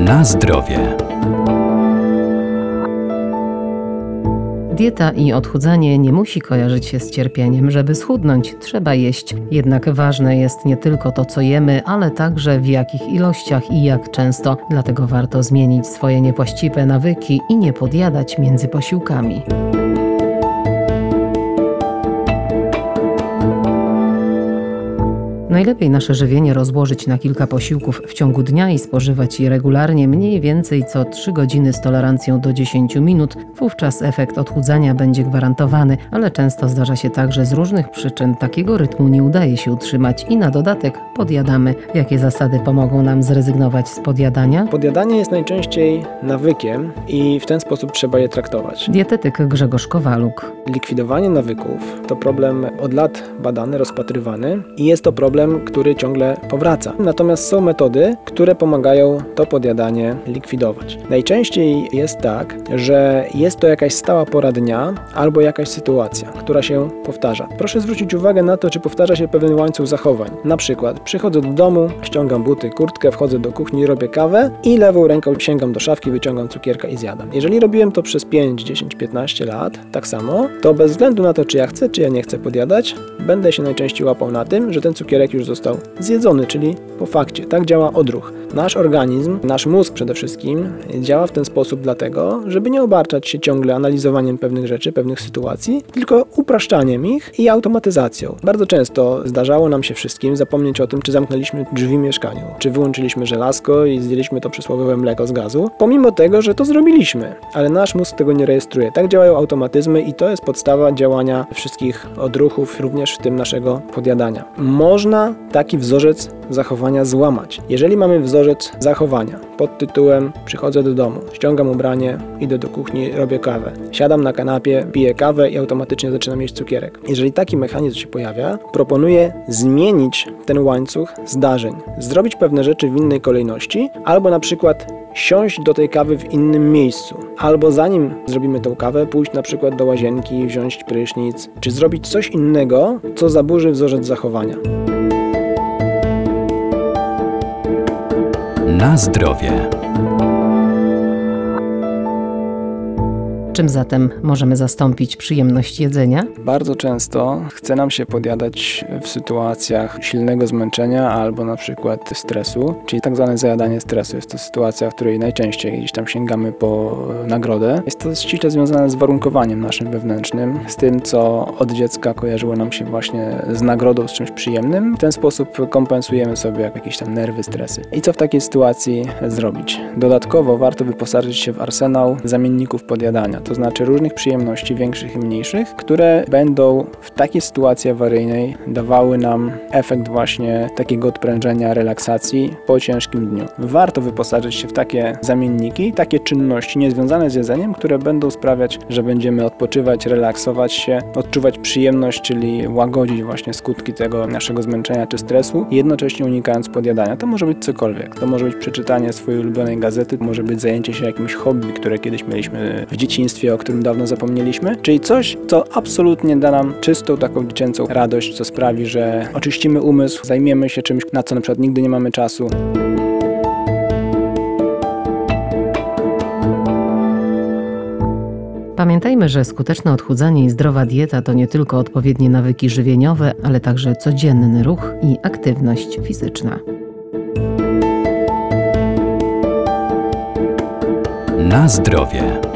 Na zdrowie. Dieta i odchudzanie nie musi kojarzyć się z cierpieniem. Żeby schudnąć, trzeba jeść. Jednak ważne jest nie tylko to, co jemy, ale także w jakich ilościach i jak często. Dlatego warto zmienić swoje niewłaściwe nawyki i nie podjadać między posiłkami. Najlepiej nasze żywienie rozłożyć na kilka posiłków w ciągu dnia i spożywać je regularnie, mniej więcej co 3 godziny z tolerancją do 10 minut. Wówczas efekt odchudzania będzie gwarantowany, ale często zdarza się tak, że z różnych przyczyn takiego rytmu nie udaje się utrzymać i na dodatek podjadamy. Jakie zasady pomogą nam zrezygnować z podjadania? Podjadanie jest najczęściej nawykiem i w ten sposób trzeba je traktować. Dietetyk Grzegorz Kowaluk. Likwidowanie nawyków to problem od lat badany, rozpatrywany i jest to problem, który ciągle powraca. Natomiast są metody, które pomagają to podjadanie likwidować. Najczęściej jest tak, że jest to jakaś stała pora dnia albo jakaś sytuacja, która się powtarza. Proszę zwrócić uwagę na to, czy powtarza się pewien łańcuch zachowań. Na przykład przychodzę do domu, ściągam buty, kurtkę, wchodzę do kuchni, robię kawę i lewą ręką sięgam do szafki, wyciągam cukierka i zjadam. Jeżeli robiłem to przez 5, 10, 15 lat, tak samo, to bez względu na to, czy ja chcę, czy ja nie chcę podjadać, będę się najczęściej łapał na tym, że ten cukierek już został zjedzony, czyli po fakcie. Tak działa odruch. Nasz organizm, nasz mózg przede wszystkim działa w ten sposób dlatego, żeby nie obarczać się ciągle analizowaniem pewnych rzeczy, pewnych sytuacji, tylko upraszczaniem ich i automatyzacją. Bardzo często zdarzało nam się wszystkim zapomnieć o tym, czy zamknęliśmy drzwi w mieszkaniu, czy wyłączyliśmy żelazko i zdjęliśmy to przysłowiowe mleko z gazu, pomimo tego, że to zrobiliśmy, ale nasz mózg tego nie rejestruje. Tak działają automatyzmy i to jest podstawa działania wszystkich odruchów, również w tym naszego podjadania. Można taki wzorzec zachowania złamać. Jeżeli mamy wzorzec zachowania pod tytułem przychodzę do domu, ściągam ubranie, idę do kuchni, robię kawę, siadam na kanapie, piję kawę i automatycznie zaczynam jeść cukierek. Jeżeli taki mechanizm się pojawia, proponuję zmienić ten łańcuch zdarzeń, zrobić pewne rzeczy w innej kolejności, albo na przykład siąść do tej kawy w innym miejscu, albo zanim zrobimy tą kawę, pójść na przykład do łazienki, wziąć prysznic, czy zrobić coś innego, co zaburzy wzorzec zachowania. Na zdrowie. Czym zatem możemy zastąpić przyjemność jedzenia? Bardzo często chce nam się podjadać w sytuacjach silnego zmęczenia albo na przykład stresu, czyli tak zwane zajadanie stresu. Jest to sytuacja, w której najczęściej gdzieś tam sięgamy po nagrodę. Jest to ściśle związane z warunkowaniem naszym wewnętrznym, z tym, co od dziecka kojarzyło nam się właśnie z nagrodą, z czymś przyjemnym. W ten sposób kompensujemy sobie jakieś tam nerwy, stresy. I co w takiej sytuacji zrobić? Dodatkowo warto wyposażyć się w arsenał zamienników podjadania. To znaczy różnych przyjemności, większych i mniejszych, które będą w takiej sytuacji awaryjnej dawały nam efekt właśnie takiego odprężenia, relaksacji po ciężkim dniu. Warto wyposażyć się w takie zamienniki, takie czynności niezwiązane z jedzeniem, które będą sprawiać, że będziemy odpoczywać, relaksować się, odczuwać przyjemność, czyli łagodzić właśnie skutki tego naszego zmęczenia czy stresu, jednocześnie unikając podjadania. To może być cokolwiek. To może być przeczytanie swojej ulubionej gazety, może być zajęcie się jakimś hobby, które kiedyś mieliśmy w dzieciństwie, o którym dawno zapomnieliśmy, czyli coś, co absolutnie da nam czystą, taką dziecięcą radość, co sprawi, że oczyścimy umysł, zajmiemy się czymś, na co na przykład nigdy nie mamy czasu. Pamiętajmy, że skuteczne odchudzanie i zdrowa dieta to nie tylko odpowiednie nawyki żywieniowe, ale także codzienny ruch i aktywność fizyczna. Na zdrowie.